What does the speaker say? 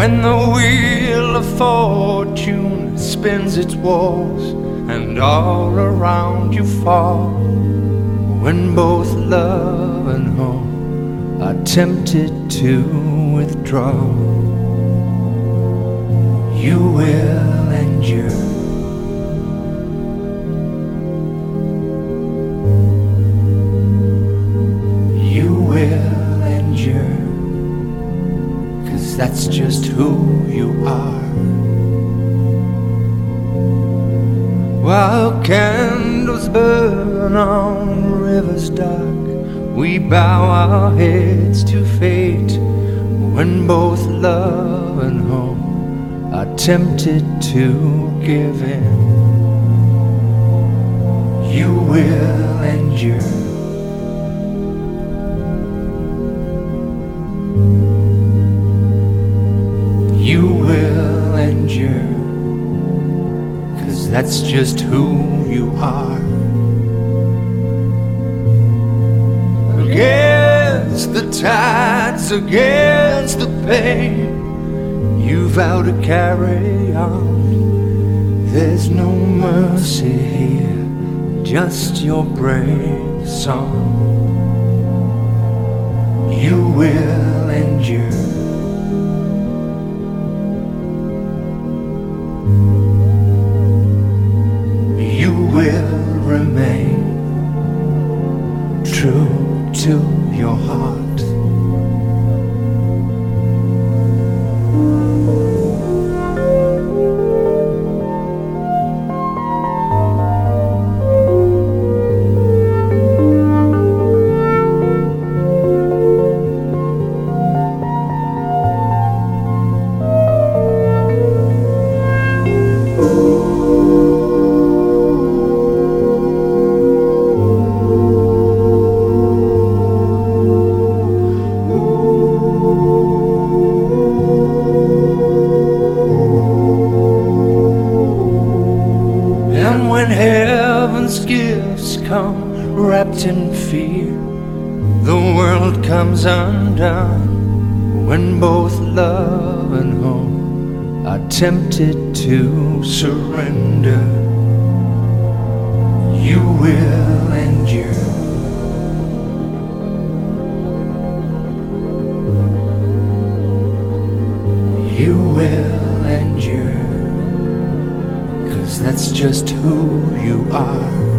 When the wheel of fortune spins its wars and all around you fall, when both love and hope are tempted to withdraw, you will endure. You will endure, 'cause that's just who you are. While candles burn on rivers dark, we bow our heads to fate. When both love and hope are tempted to give in, you will endure. You will endure, 'cause that's just who you are. Against the tides, against the pain, you vow to carry on. There's no mercy here, just your brave song. You will endure. You will remain true to your heart. When heaven's gifts come wrapped in fear, the world comes undone. When both love and hope are tempted to surrender, you will endure. You will endure, 'cause that's just who you are.